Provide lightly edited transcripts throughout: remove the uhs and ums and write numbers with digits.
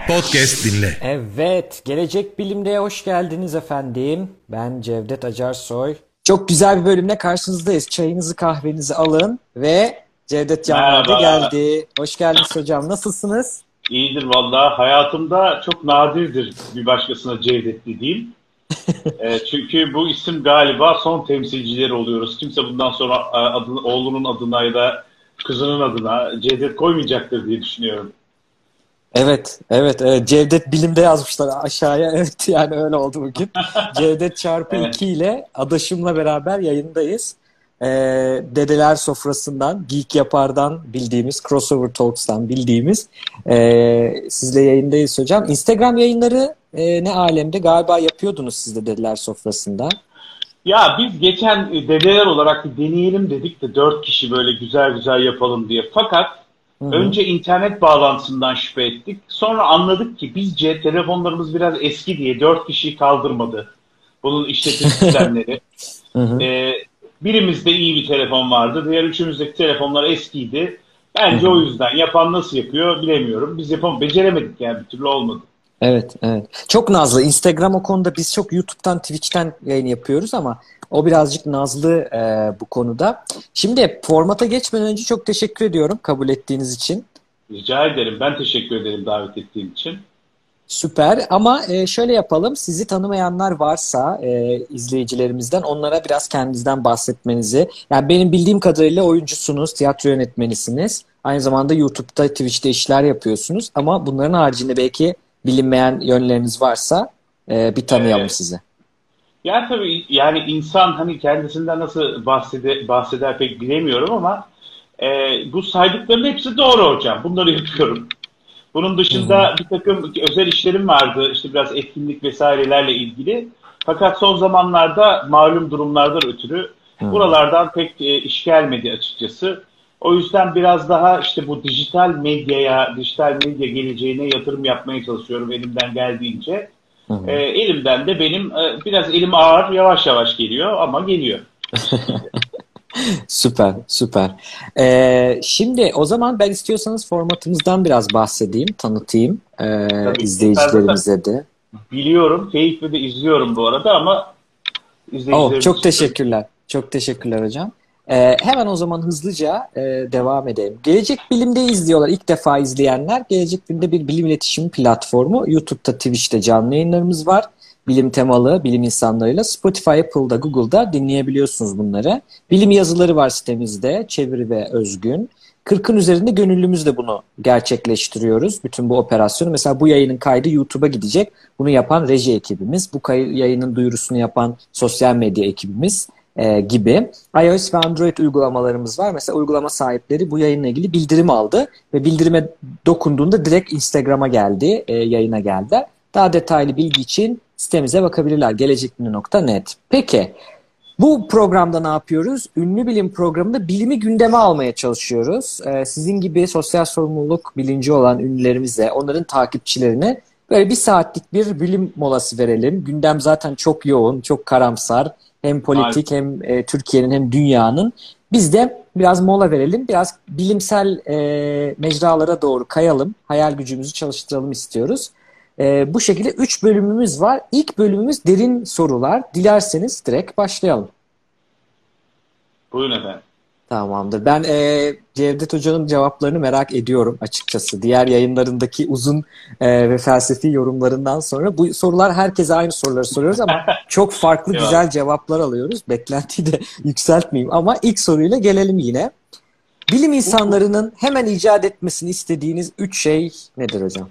Podcast dinle. Evet, Gelecek Bilim'de hoş geldiniz efendim. Ben Cevdet Acarsoy. Çok güzel bir bölümle karşınızdayız. Çayınızı kahvenizi alın ve Cevdet Canver de Merhaba. geldi. Hoş geldiniz hocam. Nasılsınız? İyidir valla. Hayatımda çok nadirdir bir başkasına Cevdet dediğim. Çünkü bu isim galiba son temsilcileri oluyoruz. Kimse bundan sonra oğlunun adına ya da kızının adına Cevdet koymayacaktır diye düşünüyorum. Evet. Cevdet Bilim'de yazmışlar aşağıya. Evet, yani öyle oldu bugün. Cevdet çarpı Evet. 2 ile adaşımla beraber yayındayız. Ee, Dedeler Sofrası'ndan, Geek Yapar'dan bildiğimiz, Crossover Talks'tan bildiğimiz sizle yayındayız hocam. Instagram yayınları ne alemde? Galiba yapıyordunuz siz de Dedeler Sofrası'nda. Ya biz geçen dedeler olarak bir deneyelim dedik de 4 kişi böyle güzel güzel yapalım diye. Fakat Hı hı. önce internet bağlantısından şüphe ettik. Sonra anladık ki bizce telefonlarımız biraz eski diye 4 kişiyi kaldırmadı. Bunun işletim sistemleri. Hı hı. Ee, Birimizde iyi bir telefon vardı. Diğer üçümüzdeki telefonlar eskiydi. Hı Bence hı. o yüzden. Yapan nasıl yapıyor bilemiyorum. Biz beceremedik yani, bir türlü olmadı. Evet. Çok nazlı. Instagram o konuda biz çok YouTube'dan, Twitch'ten yayın yapıyoruz ama o birazcık nazlı bu konuda. Şimdi formata geçmeden önce çok teşekkür ediyorum kabul ettiğiniz için. Rica ederim. Ben teşekkür ederim davet ettiğin için. Süper ama şöyle yapalım. Sizi tanımayanlar varsa izleyicilerimizden onlara biraz kendinizden bahsetmenizi. Yani benim bildiğim kadarıyla oyuncusunuz, tiyatro yönetmenisiniz. Aynı zamanda YouTube'da, Twitch'te işler yapıyorsunuz. Ama bunların haricinde belki bilinmeyen yönleriniz varsa bir tanıyalım Ee, sizi. Ya tabii yani insan hani kendisinden nasıl bahseder pek bilemiyorum ama bu saydıkların hepsi doğru hocam. Bunları yapıyorum. Bunun Hı hı. dışında bir takım özel işlerim vardı. İşte biraz etkinlik vesairelerle ilgili. Fakat son zamanlarda malum durumlardan ötürü Hı hı. buralardan pek iş gelmedi açıkçası. O yüzden biraz daha işte bu dijital medya geleceğine yatırım yapmaya çalışıyorum elimden geldiğince. Hı hı. Elimden de benim biraz elim ağır, yavaş yavaş geliyor ama geliyor bir şekilde. Süper. Şimdi o zaman ben istiyorsanız formatımızdan biraz bahsedeyim, tanıtayım Tabii ki. Ben zaten izleyicilerimize de. biliyorum, keyifle de izliyorum bu arada ama Oh, izleyicilerimiz çok için tabii. teşekkürler. Çok teşekkürler hocam. Hemen o zaman hızlıca devam edelim. Gelecek Bilim'de izliyorlar. İlk defa izleyenler. Gelecek Bilim'de bir bilim iletişim platformu. YouTube'da, Twitch'te canlı yayınlarımız var. Bilim temalı, bilim insanlarıyla. Spotify, Apple'da, Google'da dinleyebiliyorsunuz bunları. Bilim yazıları var sitemizde. Çeviri ve özgün. 40'ın üzerinde gönüllümüz de bunu gerçekleştiriyoruz. Bütün bu operasyonu. Mesela bu yayının kaydı YouTube'a gidecek. Bunu yapan reji ekibimiz. Bu yayının duyurusunu yapan sosyal medya ekibimiz gibi. iOS ve Android uygulamalarımız var. Mesela uygulama sahipleri bu yayınla ilgili bildirim aldı. Ve bildirime dokunduğunda direkt Instagram'a geldi. Yayına geldi. Daha detaylı bilgi için sitemize bakabilirler. gelecekbilim.net. Peki. Bu programda ne yapıyoruz? Ünlü Bilim programında bilimi gündeme almaya çalışıyoruz. Sizin gibi sosyal sorumluluk bilinci olan ünlülerimize, onların takipçilerine böyle bir saatlik bir bilim molası verelim. Gündem zaten çok yoğun, çok karamsar. Hem politik Maalesef. hem Türkiye'nin hem dünyanın. Biz de biraz mola verelim, biraz bilimsel mecralara doğru kayalım, hayal gücümüzü çalıştıralım istiyoruz. Bu şekilde 3 bölümümüz var. İlk bölümümüz derin sorular. Dilerseniz direkt başlayalım. Buyurun efendim. Tamamdır. Ben Cevdet Hoca'nın cevaplarını merak ediyorum açıkçası. Diğer yayınlarındaki uzun ve felsefi yorumlarından sonra bu sorular herkese aynı soruları soruyoruz ama çok farklı Eyvallah. güzel cevaplar alıyoruz. Beklentiyi de yükseltmeyeyim ama ilk soruyla gelelim yine. Bilim Bu, insanlarının hemen icat etmesini istediğiniz 3 şey nedir hocam?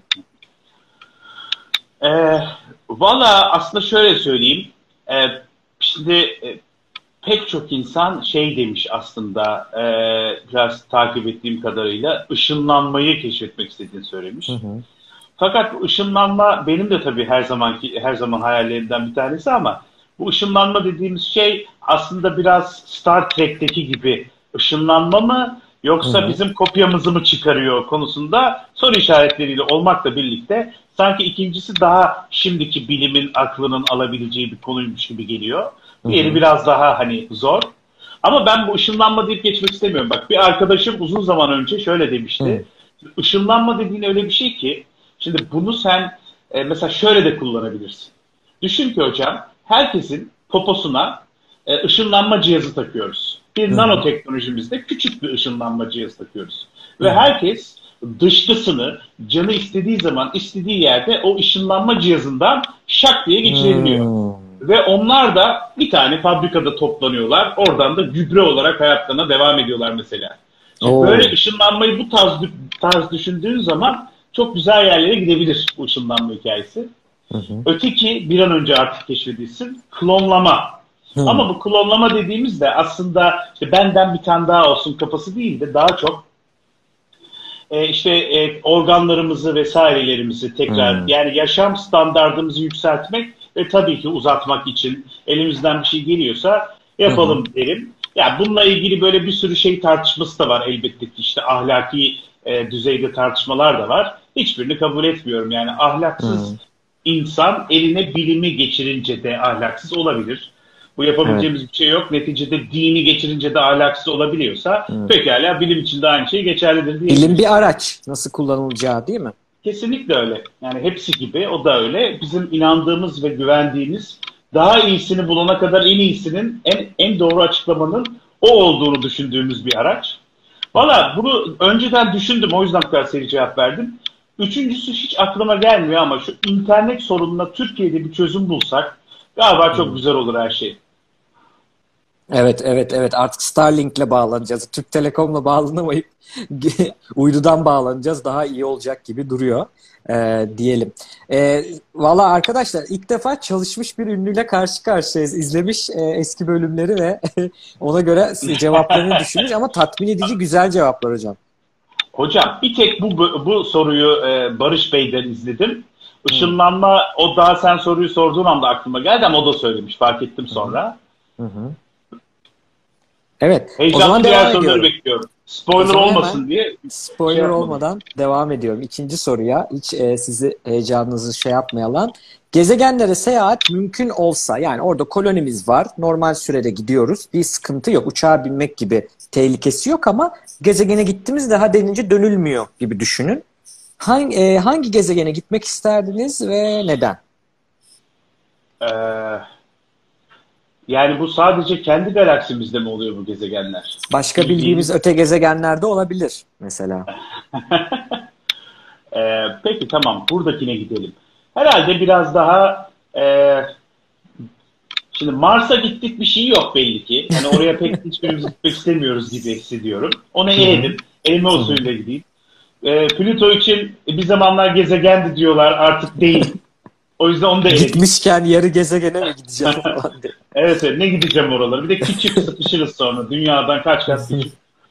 e, Valla aslında şöyle söyleyeyim. E, Şimdi pek çok insan şey demiş aslında, biraz takip ettiğim kadarıyla ışınlanmayı keşfetmek istediğini Hı söylemiş. hı. Fakat bu ışınlanma benim de tabii her zaman hayallerimden bir tanesi ama bu ışınlanma dediğimiz şey aslında biraz Star Trek'teki gibi ışınlanma mı Hı yoksa hı. bizim kopyamızı mı çıkarıyor konusunda soru işaretleriyle olmakla birlikte sanki ikincisi daha şimdiki bilimin aklının alabileceği bir konuymuş gibi geliyor. Hı Diğeri hı. biraz daha hani zor. Ama ben bu ışınlanma deyip geçmek istemiyorum. Bak, bir arkadaşım uzun zaman önce şöyle Hı demişti. Işınlanma dediğin öyle bir şey ki Şimdi bunu sen mesela şöyle de kullanabilirsin. Düşün ki hocam, herkesin poposuna ışınlanma cihazı takıyoruz. Bir nanoteknolojimizde küçük bir ışınlanma cihazı takıyoruz. Ve herkes dışkısını canı istediği zaman istediği yerde o ışınlanma cihazından şak diye geçirebiliyor. Ve onlar da bir tane fabrikada toplanıyorlar. Oradan da gübre olarak hayatlarına devam ediyorlar mesela. Şimdi böyle ışınlanmayı bu tarz düşündüğün zaman çok güzel yerlere gidebilir bu ışınlanma hikayesi. Öteki bir an önce artık keşfedilsin. Klonlama. Ama bu klonlama dediğimizde aslında işte benden bir tane daha olsun kafası değil de daha çok organlarımızı vesairelerimizi tekrar yani yaşam standardımızı yükseltmek ve tabii ki uzatmak için elimizden bir şey geliyorsa yapalım derim. Ya bununla ilgili böyle bir sürü şey tartışması da var elbette ki işte ahlaki düzeyde tartışmalar da var. Hiçbirini kabul etmiyorum yani ahlaksız insan eline bilimi geçirince de ahlaksız olabilir. Bu yapabileceğimiz bir şey yok. Neticede dini geçirince de ahlaksız olabiliyorsa pekala bilim için de aynı şey geçerlidir diye. Bilim bir araç. Nasıl kullanılacağı değil mi? Kesinlikle öyle. Yani hepsi gibi o da öyle. Bizim inandığımız ve güvendiğimiz daha iyisini bulana kadar en iyisinin en doğru açıklamanın o olduğunu düşündüğümüz bir araç. Valla bunu önceden düşündüm. O yüzden bu kadar seri cevap verdim. Üçüncüsü hiç aklıma gelmiyor ama şu internet sorununa Türkiye'de bir çözüm bulsak galiba çok güzel olur her şey. Evet. Artık Starlink'le bağlanacağız. Türk Telekom'la bağlanamayıp uydudan bağlanacağız. Daha iyi olacak gibi duruyor diyelim. Valla arkadaşlar ilk defa çalışmış bir ünlüyle karşı karşıyayız. İzlemiş eski bölümleri ve ona göre cevaplarını düşünmüş ama tatmin edici güzel cevaplar hocam. Hocam bir tek bu soruyu Barış Bey'den izledim. Işınlanma o daha sen soruyu sorduğun anda aklıma geldi ama o da söylemiş fark ettim sonra. Evet. Heyecanlı o zaman diğer devam soruları ediyorum. bekliyorum. Spoiler olmasın diye. Spoiler olmadan devam ediyorum. İkinci soruya hiç sizi heyecanınızı şey yapmayalım. Gezegenlere seyahat mümkün olsa yani orada kolonimiz var. Normal sürede gidiyoruz. Bir sıkıntı yok. Uçağa binmek gibi tehlikesi yok ama gezegene gittiğimiz daha denince dönülmüyor gibi düşünün. Hangi gezegene gitmek isterdiniz ve neden? Yani bu sadece kendi galaksimizde mi oluyor bu gezegenler? Başka bildiğimiz öte gezegenlerde olabilir mesela. Peki tamam buradakine gidelim. Herhalde biraz daha şimdi Mars'a gittik bir şey yok belli ki. Yani oraya pek hiçbirimiz gitmek istemiyoruz gibi hissediyorum. Onu eledim. Elime o suyla gideyim. Plüto için bir zamanlar gezegendi diyorlar artık değil. O yüzden onu da eledim. Gitmişken yarı gezegene mi gideceğim falan diye. Evet ne gideceğim oralara. Bir de küçük sıkışırız sonra. Dünyadan kaç kat küçük.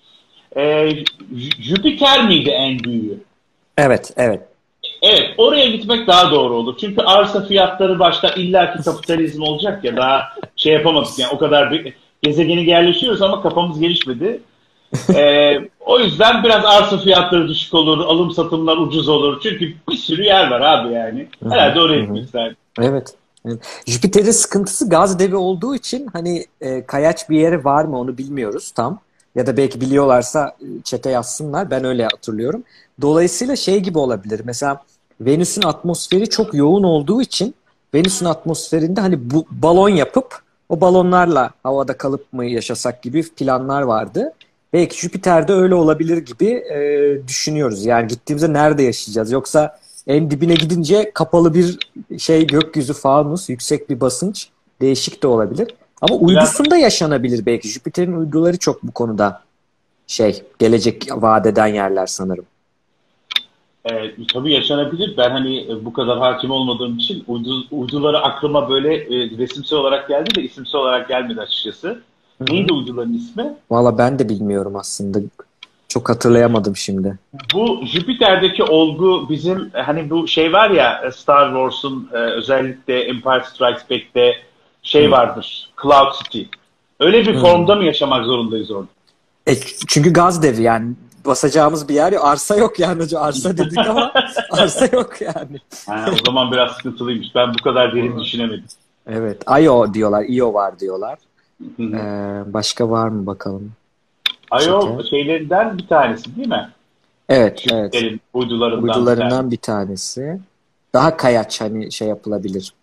Jüpiter miydi en büyüğü? Evet. Evet oraya gitmek daha doğru olur. Çünkü arsa fiyatları başta illaki kapitalizm olacak ya daha şey yapamadık yani o kadar bir gezegeni yerleşiyoruz ama kafamız gelişmedi. O yüzden biraz arsa fiyatları düşük olur, alım satımlar ucuz olur. Çünkü bir sürü yer var abi yani. Herhalde oraya gitmek isterdim. Evet. Jüpiter'in sıkıntısı gaz devi olduğu için hani kayaç bir yeri var mı onu bilmiyoruz tam. Ya da belki biliyorlarsa chat'e yazsınlar. Ben öyle hatırlıyorum. Dolayısıyla şey gibi olabilir. Mesela Venüs'ün atmosferi çok yoğun olduğu için Venüs'ün atmosferinde hani bu balon yapıp o balonlarla havada kalıp mı yaşasak gibi planlar vardı. Belki Jüpiter'de öyle olabilir gibi düşünüyoruz. Yani gittiğimizde nerede yaşayacağız? Yoksa en dibine gidince kapalı bir şey gökyüzü fanus, yüksek bir basınç değişik de olabilir. Ama uydusunda yaşanabilir belki. Jüpiter'in uyduları çok bu konuda gelecek vaat eden yerler sanırım. Tabii yaşanabilir. Ben hani bu kadar hakim olmadığım için uyduları aklıma böyle resimsel olarak geldi de isimsel olarak gelmedi açıkçası. Hı-hı. Neydi uyduların ismi? Valla ben de bilmiyorum aslında. Çok hatırlayamadım şimdi. Bu Jüpiter'deki olgu bizim hani bu şey var ya Star Wars'un özellikle Empire Strikes Back'te vardır. Cloud City. Öyle bir formda mı yaşamak zorundayız orada? Çünkü gaz devi yani basacağımız bir yer yok. Arsa yok yani. Arsa dedik ama arsa yok yani. O zaman biraz sıkıntılıymış. Ben bu kadar derin düşünemedim. Evet. Io diyorlar. Io var diyorlar. Başka var mı bakalım? Io şeylerinden bir tanesi değil mi? Evet, evet. Jüpiter'in uydularından bir tanesi. Uydularından bir tanesi. Daha kayaç hani şey yapılabilir.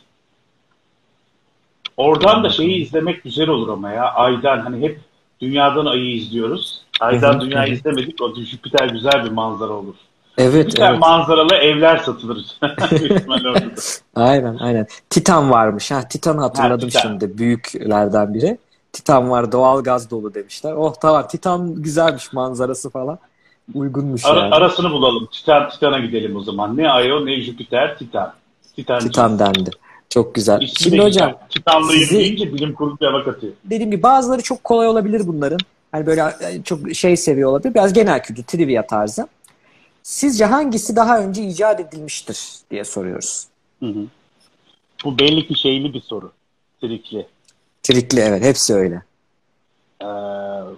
Oradan da şeyi izlemek güzel olur ama ya. Aydan hani hep dünyadan ayı izliyoruz. Hı hı, Aydan hı dünyayı hı. izlemedik. O Jüpiter güzel bir manzara olur. Evet, Jüpiter evet. manzaralı evler satılır. Büyük ihtimalle orada da. Aynen, aynen. Titan varmış. Ha, Titan'ı Ha, hatırladım Titan. şimdi. Büyüklerden biri. Titan var, doğal gaz dolu demişler. Oh tamam, Titan güzelmiş manzarası falan. Uygunmuş yani. Arasını bulalım. Titan'a gidelim o zaman. Ne Io ne Jüpiter, Titan. Titan Titancıyız. dendi. Çok güzel. İsmi de Şimdi hocam güzel. Titanlıyım sizi deyince bilim kurgu bir hava katıyor. dediğim gibi bazıları çok kolay olabilir bunların. Hani böyle çok şey seviyor olabilir. Biraz genel kültür, trivia tarzı. Sizce hangisi daha önce icat edilmiştir diye soruyoruz. Hı hı. Bu belli ki şeyli bir soru. Trikli. Trikli, evet, hepsi öyle. Ee,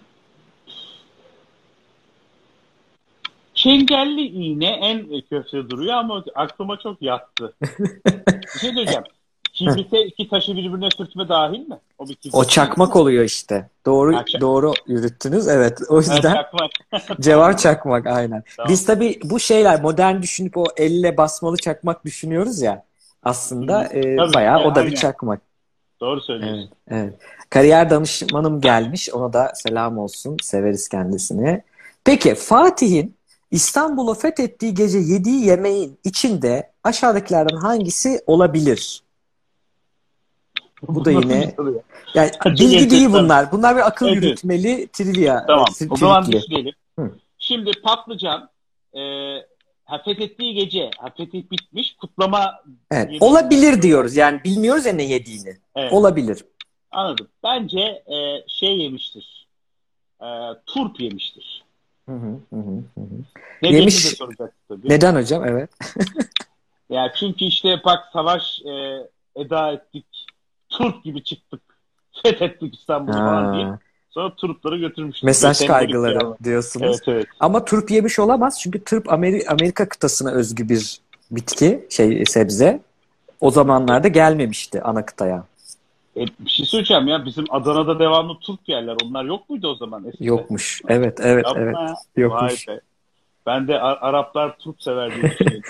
Çengelli iğne en kötü duruyor ama aklıma çok yattı. Bir şey söyleyeceğim. Kibrite iki taşı birbirine sürtme dahil mi? O bir O kibrit değil mi? çakmak oluyor işte. Doğru Ha, doğru yürüttünüz. Evet. O yüzden çakmak. cevap Tamam. çakmak aynen. Tamam. Biz tabii bu şeyler modern düşünüp o elle basmalı çakmak düşünüyoruz ya. Hı hı. Aslında Tabii. bayağı o da bir Aynen. çakmak. Doğru Evet, söylüyorsun. evet. Kariyer danışmanım gelmiş. Ona da selam olsun. Severiz kendisini. Peki Fatih'in İstanbul'u fethettiği gece yediği yemeğin içinde aşağıdakilerden hangisi olabilir? Bu da Bu nasıl bir yine soru ya? yani Çok bilgi değil enteresan. bunlar. Bunlar bir akıl Evet, evet. yürütmeli trivia, Tamam. O zaman trikli. düşünelim. Hı. Şimdi patlıcan fethettiği gece fetih bitmiş kutlama Evet. yemeğini Olabilir yapıyorlar. diyoruz. Yani bilmiyoruz ya ne yediğini. Evet. Olabilir. Anladım. Bence şey yemiştir. E, Turp yemiştir. Hı hı, hı hı, hı hı. Nedenini de Yemiş. soracaksın tabii. Neden hocam? Evet. Ya çünkü işte bak savaş eda ettik. Turp gibi çıktık. Fethettik İstanbul'u falan deyip Ha. sonra turpları götürmüştür. Böyle Mesaj sembolik bir kaygıları anlam. diyorsunuz. Evet, evet. Ama turp yemiş olamaz. Çünkü turp Amerika kıtasına özgü bir bitki, şey sebze. O E, zamanlarda gelmemişti ana kıtaya. Bir şey söyleyeceğim ya. Bizim Adana'da devamlı turp yerler. Onlar yok muydu o zaman eskiden? Yokmuş. Evet, evet, evet. Yapma ya. Vay Yokmuş. be. Ben de Araplar turp sever diye düşünüyorum.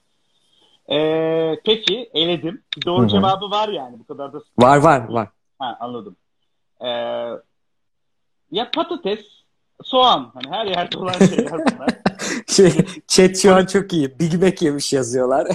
Peki eledim. Bir Hı doğru hı. cevabı var yani. Bu kadar da Var, sıkıntı var, yok. var. Ha, anladım. Ee, Ya patates, soğan. Hani her yerde olan şeyler bunlar. Politik, Chat şu an politik. çok iyi. Big Mac yemiş yazıyorlar.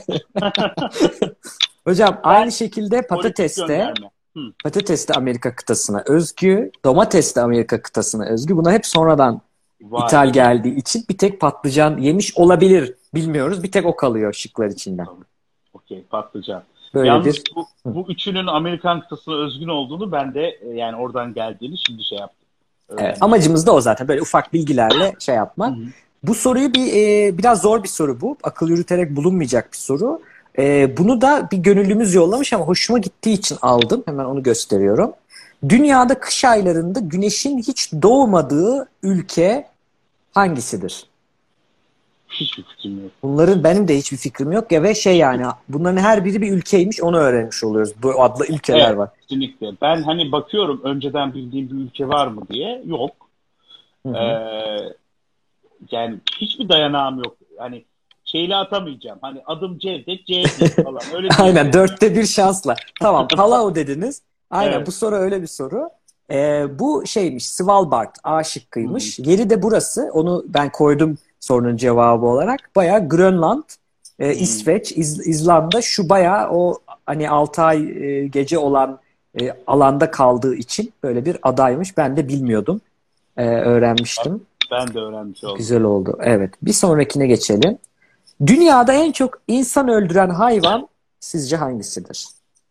Hocam aynı Ben şekilde politik patates de gönderme. Hı, patates de Amerika kıtasına özgü, domates de Amerika kıtasına özgü. Bunlar hep sonradan vay ithal be. geldiği için bir tek patlıcan yemiş olabilir. Bilmiyoruz. Bir tek o kalıyor şıklar içinden. Tamam. Okey, patlıcan. Böyle Yalnız bir Hı. bu üçünün Amerikan kıtasına özgün olduğunu ben de yani oradan geldiğini şimdi şey yaptım. Evet, Öğrenmiş oldum. amacımız da o zaten. Böyle ufak bilgilerle şey Hı yapmak. hı. Bu soruyu biraz zor bir soru bu. Akıl yürüterek bulunmayacak bir soru. Bunu da bir gönüllümüz yollamış ama hoşuma gittiği için aldım. Hemen onu gösteriyorum. Dünyada kış aylarında güneşin hiç doğmadığı ülke hangisidir? Hiçbir fikrim yok. Bunların benim de hiçbir fikrim yok ya ve şey yani bunların her biri bir ülkeymiş onu öğrenmiş oluyoruz. Bu adlı ülkeler Evet, var. kesinlikle. Ben hani bakıyorum önceden bildiğim bir ülke var mı diye. Yok. Hı hı. Ee, Yani hiçbir dayanağım yok. Hani şeyle atamayacağım. Hani adım Cevdet, C değil falan. Öyle Aynen diyemiyorum yani. dörtte bir şansla. Tamam Palau dediniz. Aynen bu Evet. soru öyle bir soru. Bu şeymiş Svalbard A Hı hı. şıkkıymış. Yeri de burası. Onu ben koydum sorunun cevabı olarak. Bayağı Grönland, Hı. İsveç, İzlanda şu bayağı o hani 6 ay gece olan alanda kaldığı için böyle bir adaymış. Ben de bilmiyordum. Öğrenmiştim. Ben de öğrenmiş oldum. Güzel oldu. Evet. Bir sonrakine geçelim. Dünyada en çok insan öldüren hayvan sizce hangisidir?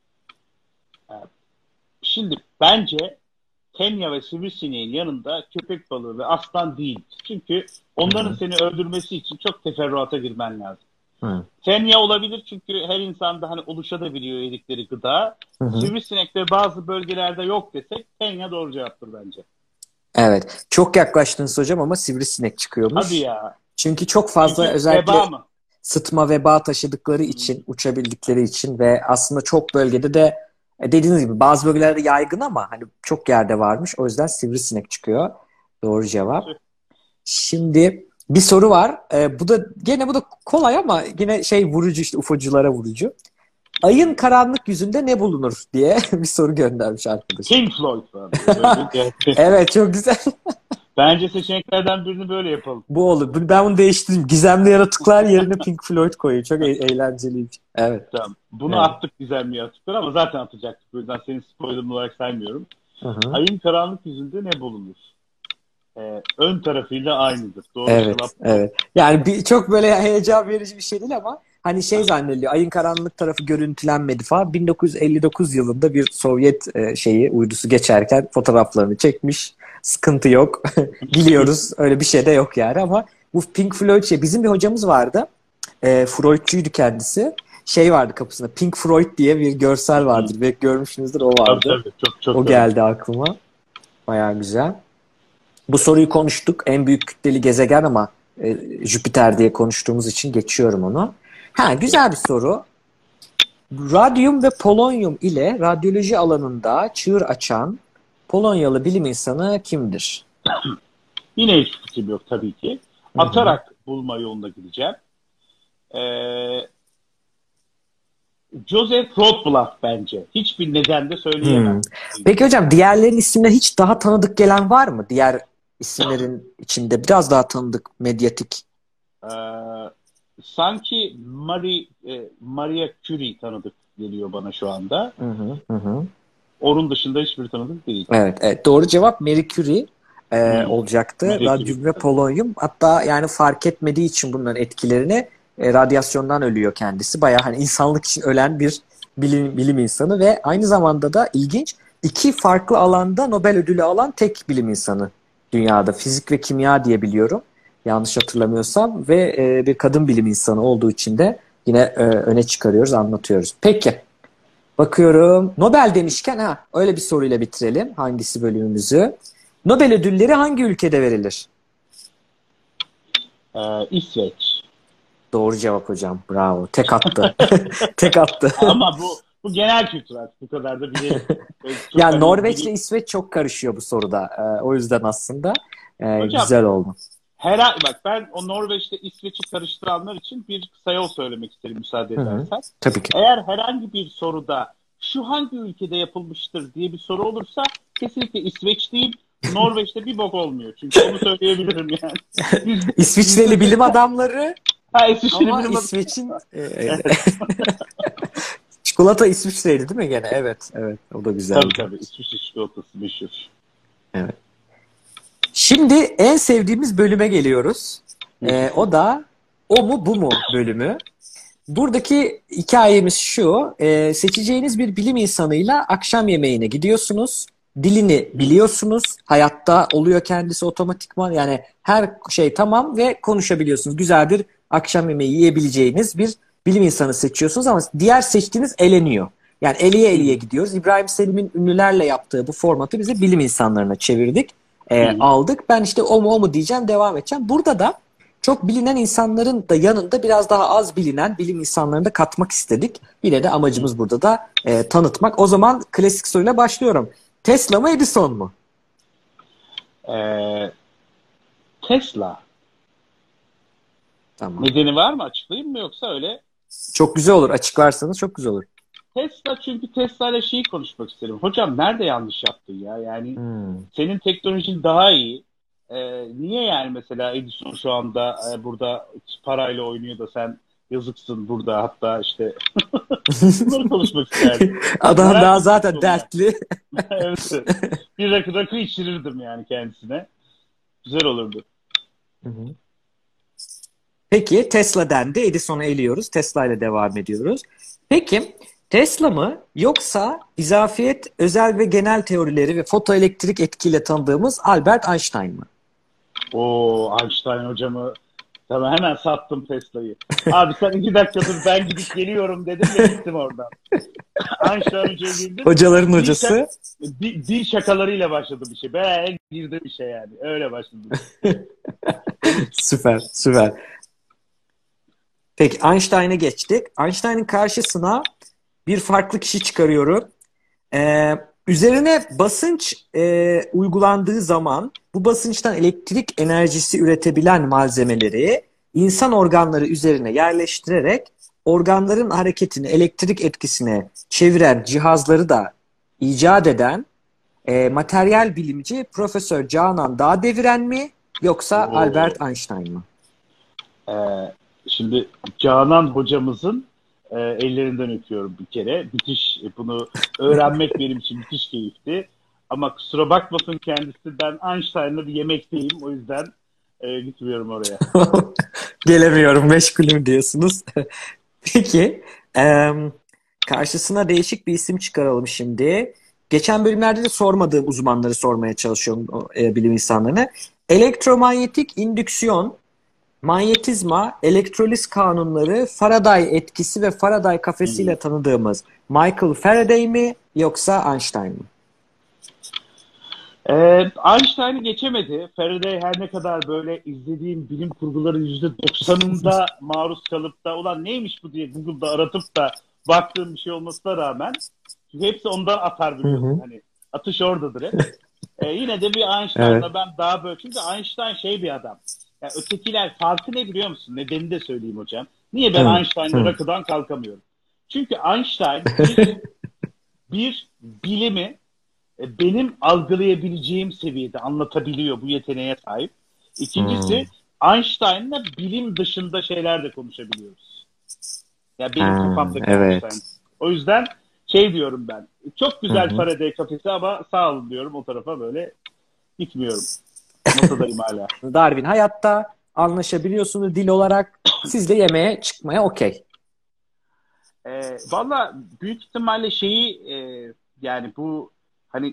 Şimdi bence Kenya ve sivrisineğin yanında köpek balığı ve aslan değil. Çünkü Hı onların hı. seni öldürmesi için çok teferruata girmen lazım. Hı Kenya olabilir çünkü her insanda hani oluşabiliyor yedikleri gıda. hı. Sivrisinekler bazı bölgelerde yok desek Kenya doğru cevaptır bence. Evet. Çok yaklaştınız hocam ama sivrisinek Hadi çıkıyormuş. ya. Çünkü çok fazla Çünkü veba özellikle mı? sıtma veba taşıdıkları için, uçabildikleri için ve aslında çok bölgede de dediğiniz gibi bazı bölgelerde yaygın ama hani çok yerde varmış. O yüzden sivrisinek çıkıyor. Doğru cevap. Şimdi Bir soru var. Bu da kolay ama yine vurucu, işte UFO'culara vurucu. Ayın karanlık yüzünde ne bulunur diye bir soru göndermiş arkadaş. Pink Floyd var. Evet, çok güzel. Bence seçeneklerden birini böyle yapalım. Bu olur. Ben bunu değiştireyim. Gizemli yaratıklar yerine Pink Floyd koyayım. Çok eğlenceliymiş. Evet. Tamam. Bunu attık gizemli yaratıklar ama zaten atacaktık. O yüzden senin spoilerın olarak saymıyorum. Hı-hı. Ayın karanlık yüzünde ne bulunur? Ön tarafıyla aynıdır. Doğru Evet, cevap. evet. Yani çok böyle heyecan verici bir şey değil ama hani zannediliyor. Ayın karanlık tarafı görüntülenmedi falan. 1959 yılında bir Sovyet uydusu geçerken fotoğraflarını çekmiş. Sıkıntı yok. Biliyoruz. Öyle bir şey de yok yani ama bu Pink Floyd bizim bir hocamız vardı. Freudçuydu kendisi. Vardı kapısında. Pink Floyd diye bir görsel vardır. Belki görmüşsünüzdür, o vardı. Tabii. Çok o geldi aklıma. Bayağı güzel. Bu soruyu konuştuk. En büyük kütleli gezegen ama Jüpiter diye konuştuğumuz için geçiyorum onu. Güzel bir soru. Radyum ve polonyum ile radyoloji alanında çığır açan Polonyalı bilim insanı kimdir? Yine hiç fikrim yok tabii ki. Atarak bulma yolunda gideceğim. Joseph Rotblat bence. Hiçbir neden de söyleyemem. Peki hocam, diğerlerin isimleri hiç daha tanıdık gelen var mı? Diğer isimlerin içinde biraz daha tanıdık, medyatik. Sanki Maria Curie tanıdık geliyor bana şu anda. Onun dışında hiçbir tanıdık değil. Evet. Doğru cevap Marie Curie olacaktı. Radyum ve polonyum. Hatta yani fark etmediği için bunların etkilerini radyasyondan ölüyor kendisi. Bayağı insanlık için ölen bir bilim insanı ve aynı zamanda da ilginç, 2 farklı alanda Nobel ödülü alan tek bilim insanı dünyada. Fizik ve kimya diye biliyorum. Yanlış hatırlamıyorsam ve bir kadın bilim insanı olduğu için de yine öne çıkarıyoruz, anlatıyoruz. Peki. Bakıyorum. Nobel demişken öyle bir soruyla bitirelim hangisi bölümümüzü. Nobel ödülleri hangi ülkede verilir? İsveç. Doğru cevap hocam. Bravo. Tek attı. Tek attı. Ama bu genel kültür artık. Bu kadar da bilelim. Yani Norveç ile İsveç çok karışıyor bu soruda. O yüzden aslında hocam, güzel oldu. Bak, ben o Norveç'te İsveç'i karıştıranlar için bir kısa yol söylemek isterim müsaade edersen. Tabii ki. Eğer herhangi bir soruda şu hangi ülkede yapılmıştır diye bir soru olursa kesinlikle İsveç değil, Norveç'te bir bok olmuyor. Çünkü onu söyleyebilirim yani. İsviçreli bilim adamları İsviçreli ama İsveç'in çikolata İsviçre'ydi değil mi gene? Evet. O da güzel. Tabii. İsviçre çikolatası meşhur. Evet. Şimdi en sevdiğimiz bölüme geliyoruz. O da o mu bu mu bölümü. Buradaki hikayemiz şu. Seçeceğiniz bir bilim insanıyla akşam yemeğine gidiyorsunuz. Dilini biliyorsunuz. Hayatta oluyor kendisi otomatikman. Yani her şey tamam ve konuşabiliyorsunuz. Güzel bir akşam yemeği yiyebileceğiniz bir bilim insanı seçiyorsunuz ama diğer seçtiğiniz eleniyor. Yani eleye gidiyoruz. İbrahim Selim'in ünlülerle yaptığı bu formatı bize bilim insanlarına çevirdik. Aldık. Ben işte o mu diyeceğim, devam edeceğim. Burada da çok bilinen insanların da yanında biraz daha az bilinen bilim insanlarını da katmak istedik. Yine de amacımız burada da tanıtmak. O zaman klasik soruyla başlıyorum. Tesla mı Edison mu? Tesla. Tamam. Nedeni var mı? Açıklayayım mı yoksa öyle? Çok güzel olur. Açıklarsanız çok güzel olur. Tesla, çünkü Tesla ile şeyi konuşmak isterim. Hocam nerede yanlış yaptın ya? Yani senin teknolojin daha iyi. Niye yani mesela Edison şu anda burada parayla oynuyor da sen yazıksın burada, hatta işte bunları konuşmak isterdim. Adam daha zaten dertli. Evet. Bir rakı içirirdim yani kendisine. Güzel olurdu. Peki Tesla dendi. Edison'u eliyoruz. Tesla ile devam ediyoruz. Peki Tesla mı yoksa izafiyet, özel ve genel teorileri ve fotoelektrik etkiyle tanıdığımız Albert Einstein mı? Einstein hocamı tamam, hemen sattım Tesla'yı. Abi sen 2 dakikadır ben gidip geliyorum dedim ve gittim oradan. Einstein hocaya girdim. Hocaların hocası. Dil şakalarıyla başladı bir şey. Ben girdim bir şey yani. Öyle başladı. Süper. Peki Einstein'a geçtik. Einstein'ın karşısına bir farklı kişi çıkarıyorum. Üzerine basınç uygulandığı zaman bu basınçtan elektrik enerjisi üretebilen malzemeleri insan organları üzerine yerleştirerek organların hareketini elektrik etkisine çeviren cihazları da icat eden materyal bilimci Profesör Canan Dağdeviren mi yoksa Albert Einstein mı? Şimdi Canan hocamızın ellerinden öpüyorum bir kere. Müthiş, bunu öğrenmek benim için müthiş keyifti. Ama kusura bakmasın kendisi, ben Einstein'la bir yemekteyim. O yüzden gitmiyorum oraya. Gelemiyorum, meşgulüm diyorsunuz. Peki, karşısına değişik bir isim çıkaralım şimdi. Geçen bölümlerde de sormadığım uzmanları sormaya çalışıyorum bilim insanlarına. Elektromanyetik indüksiyon, manyetizma, elektroliz kanunları, Faraday etkisi ve Faraday kafesiyle tanıdığımız Michael Faraday mi yoksa Einstein mi? Einstein'ı geçemedi. Faraday her ne kadar böyle izlediğim bilim kurguların %90'ında maruz kalıp da ulan neymiş bu diye Google'da aratıp da baktığım bir şey olmasına rağmen hepsi ondan atar biliyorsun. Hani atış oradadır hep. Yine de bir Einstein'la ben daha böyle, çünkü Einstein şey bir adam. Yani ötekiler farkı ne biliyor musun? Nedenini de söyleyeyim hocam. Niye ben Einstein'la rakıdan kalkamıyorum? Çünkü Einstein bir bilimi benim algılayabileceğim seviyede anlatabiliyor, bu yeteneğe sahip. İkincisi, Einstein'la bilim dışında şeyler de konuşabiliyoruz. Ya yani benim kafamdaki Einstein. O yüzden şey diyorum ben. Çok güzel Faraday kafesi ama sağ olun diyorum, o tarafa böyle gitmiyorum. Noktadayım hala. Darwin hayatta, anlaşabiliyorsunuz dil olarak, siz de yemeğe çıkmaya okey. Valla büyük ihtimalle şeyi yani bu hani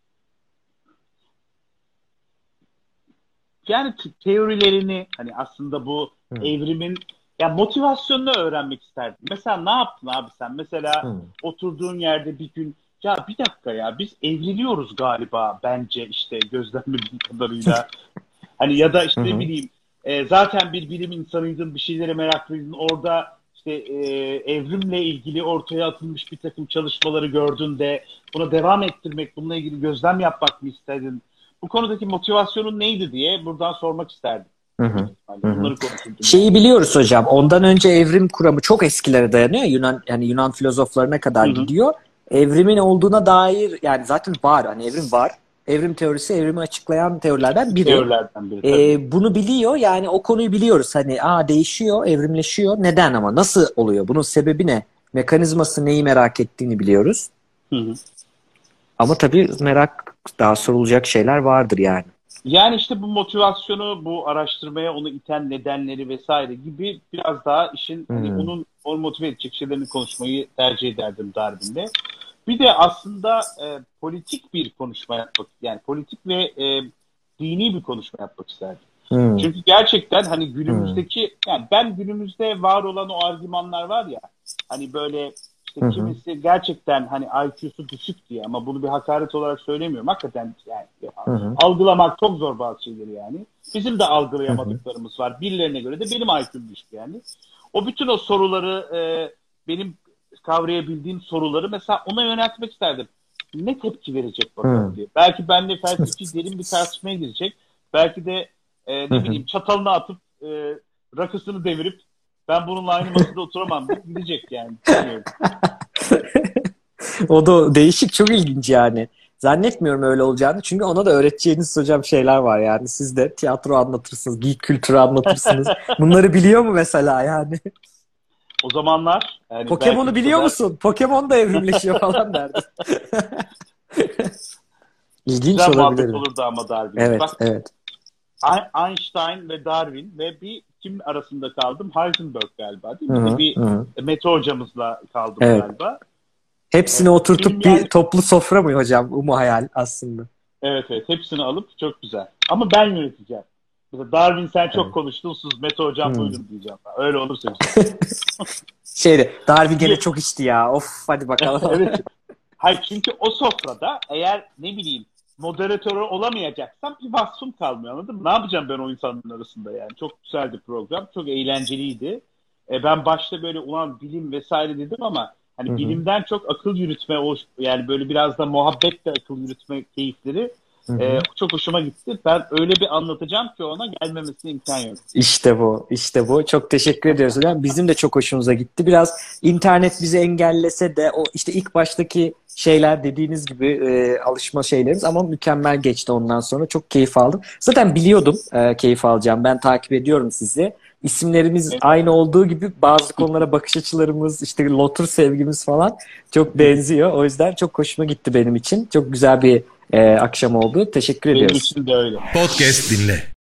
yani teorilerini, hani aslında bu evrimin ya motivasyonunu öğrenmek isterdim. Mesela ne yaptın abi sen? Mesela oturduğun yerde bir gün ya bir dakika ya biz evriliyoruz galiba, bence işte gözlemlediğim kadarıyla. Hani ya da işte ne bileyim zaten bir bilim insanıydın, bir şeylere meraklıydın. Orada işte evrimle ilgili ortaya atılmış bir takım çalışmaları gördün de buna devam ettirmek, bununla ilgili gözlem yapmak mı istedin? Bu konudaki motivasyonun neydi diye buradan sormak isterdim. Bunları Şeyi biliyoruz hocam. Ondan önce evrim kuramı çok eskilere dayanıyor. Yunan filozoflarına kadar gidiyor. Evrimin olduğuna dair, yani zaten var. Hani evrim var. Evrim teorisi evrimi açıklayan teorilerden biri. Bunu biliyor. Yani o konuyu biliyoruz. Hani değişiyor, evrimleşiyor. Neden ama? Nasıl oluyor? Bunun sebebi ne? Mekanizması neyi merak ettiğini biliyoruz. Ama tabii merak, daha sorulacak şeyler vardır yani. Yani işte bu motivasyonu, bu araştırmaya onu iten nedenleri vesaire gibi biraz daha işin hani onu motive edecek şeylerini konuşmayı tercih ederdim Darwin'de. Bir de aslında politik bir konuşma yapmak, yani politik ve dini bir konuşma yapmak isterdim. Çünkü gerçekten hani günümüzdeki, yani ben günümüzde var olan o argümanlar var ya, hani böyle işte kimisi gerçekten hani IQ'su düşük diye, ama bunu bir hakaret olarak söylemiyorum. Hakikaten yani algılamak çok zor bazı şeyleri yani. Bizim de algılayamadıklarımız var. Birilerine göre de benim IQ'm düşük yani. O bütün o soruları benim kavrayabildiğim soruları mesela ona yöneltmek isterdim. Ne tepki verecek bakalım diye. Belki benimle felsefi derin bir tartışmaya girecek. Belki de ne bileyim çatalını atıp rakısını devirip ben bununla aynı masada oturamam diye gidecek yani. O da değişik, çok ilginç yani. Zannetmiyorum öyle olacağını. Çünkü ona da öğreteceğiniz hocam şeyler var yani. Siz de tiyatro anlatırsınız, geek kültürü anlatırsınız. Bunları biliyor mu mesela yani? O zamanlar yani Pokemon'u biliyor musun? Pokemon da evrimleşiyor falan derdi. İlginç olabilir. Olurdu ama Darwin. Evet, bak, evet. Einstein ve Darwin ve bir kim arasında kaldım? Heisenberg galiba değil mi? Bir Mete hocamızla kaldım galiba. Hepsini oturtup bir toplu sofra mı hocam? Bu mu hayal aslında? Evet. Hepsini alıp çok güzel. Ama ben yöneteceğim. Mesela Darwin sen çok konuştun, sus Mete hocam buyurun diyeceğim. Öyle olursa güzel. Darwin gene çok içti ya. Of hadi bakalım. Evet. Hayır, çünkü o sofrada eğer ne bileyim moderatörü olamayacaksam bir vasfım kalmıyor, anladın mı? Ne yapacağım ben o insanların arasında yani? Çok güzeldi program. Çok eğlenceliydi. Ben başta böyle ulan bilim vesaire dedim ama Hani bilimden çok akıl yürütme, yani böyle biraz da muhabbetle akıl yürütme keyifleri çok hoşuma gitti. Ben öyle bir anlatacağım ki ona gelmemesine imkan yok. İşte bu, işte bu. Çok teşekkür ediyoruz hocam. Bizim de çok hoşumuza gitti. Biraz internet bizi engellese de o işte ilk baştaki şeyler dediğiniz gibi alışma şeylerimiz ama mükemmel geçti ondan sonra. Çok keyif aldım. Zaten biliyordum keyif alacağım. Ben takip ediyorum sizi. İsimlerimiz aynı olduğu gibi bazı konulara bakış açılarımız, işte Lotur sevgimiz falan çok benziyor. O yüzden çok hoşuma gitti benim için. Çok güzel bir akşam oldu. Teşekkür ediyoruz. Benim için de öyle. Podcast dinle.